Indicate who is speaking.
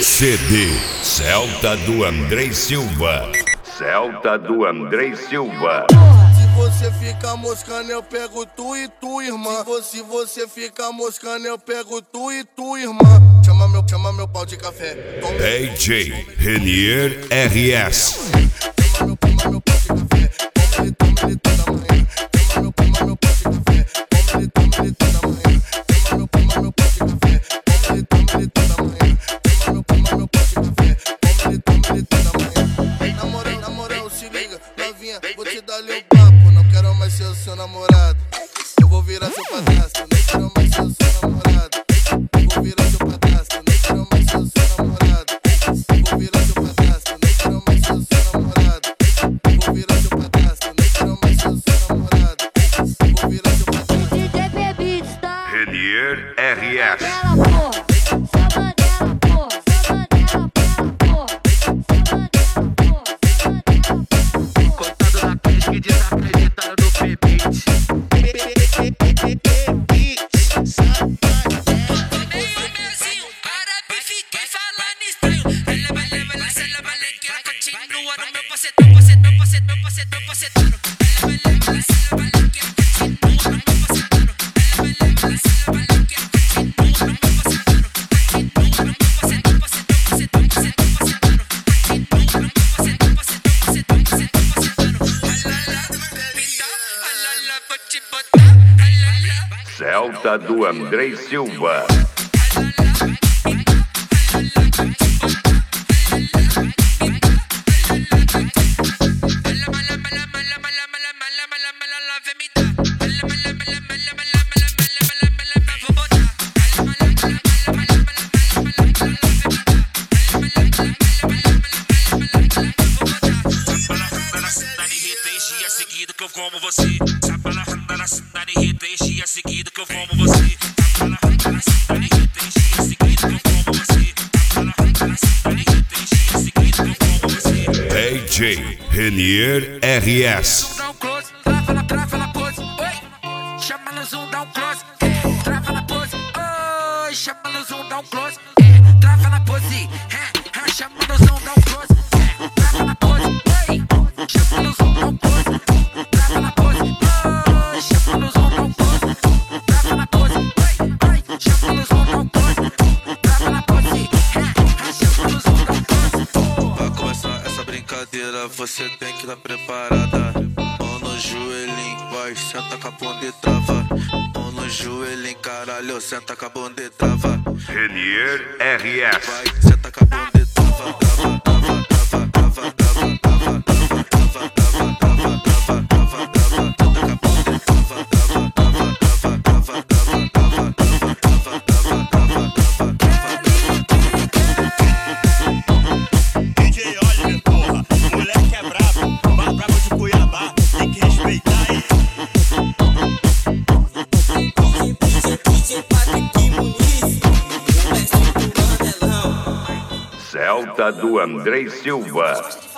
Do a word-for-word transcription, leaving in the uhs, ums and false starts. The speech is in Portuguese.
Speaker 1: C D Celta do Andrei Silva. Celta do Andrei Silva.
Speaker 2: Se você fica moscando, eu pego tu e tu, irmã. Se você fica moscando, eu pego tu e tu, irmã. Chama meu, chama meu pau de café. Toma
Speaker 1: D J Renier R S.
Speaker 2: Chama meu, chama meu pau de café. Toma ele, toma ele toda manhã. Chama meu, chama meu pau de café. Toma ele, toma ele toda manhã. Chama meu, chama meu pau de café. Toma ele, toma ele toda manhã. Chama meu, chama meu pau de café. Toma ele, toma ele toda manhã. Na moral, na moral, se liga, novinha, vou te dar ali um papo. Não quero mais ser o seu namorado. Eu vou virar seu padrasto. Não quero mais ser o seu namorado. Eu vou virar seu padrasto. Não quero mais ser o seu namorado. Eu vou virar seu padrasto. Não quero mais ser o seu namorado. Eu vou virar seu padrasto. Não quero mais ser o seu namorado. Eu vou virar seu padrasto.
Speaker 3: D J Bebitos, tá?
Speaker 1: Renier R S.
Speaker 3: Ela, porra. Chama dela, porra. Chama dela, porra. Chama dela, porra.
Speaker 4: Contado daqueles que desacreditaram no P-Beat.
Speaker 1: Celta do Andrei Silva.
Speaker 5: Seguido que eu como você, chapa na randa na cidade e três dias seguido que eu como você, chapa na randa na cidade e três dias seguido que eu como você, chapa na randa na cidade e três dias seguido que eu como você.
Speaker 1: D J Renier R S.
Speaker 4: Dá um close, trava na, trava na pose, oi. Chama no zoom, dá um close, trava na pose, oi. Chama no zoom, dá um close, trava na pose, chama no zoom, dá um close, trava na pose, oi. Chama no zoom, dá um close.
Speaker 6: Você tem que estar preparada. Mão no joelhinho, vai, senta com a bunda e trava. Mão no joelhinho, caralho, senta com a bunda e trava.
Speaker 1: Renier R S.
Speaker 6: Vai, senta com a bunda e trava, trava, trava, trava, trava, trava, trava, trava, trava, trava, trava, trava, trava, trava, senta com a bunda e trava, trava, trava, trava, trava, trava, trava, trava, trava, trava, trava, trava.
Speaker 7: D J Oliver, porra, moleque é brabo, mais brabo de Cuiabá, tem que respeitar aí.
Speaker 1: Celta do Andrei Silva.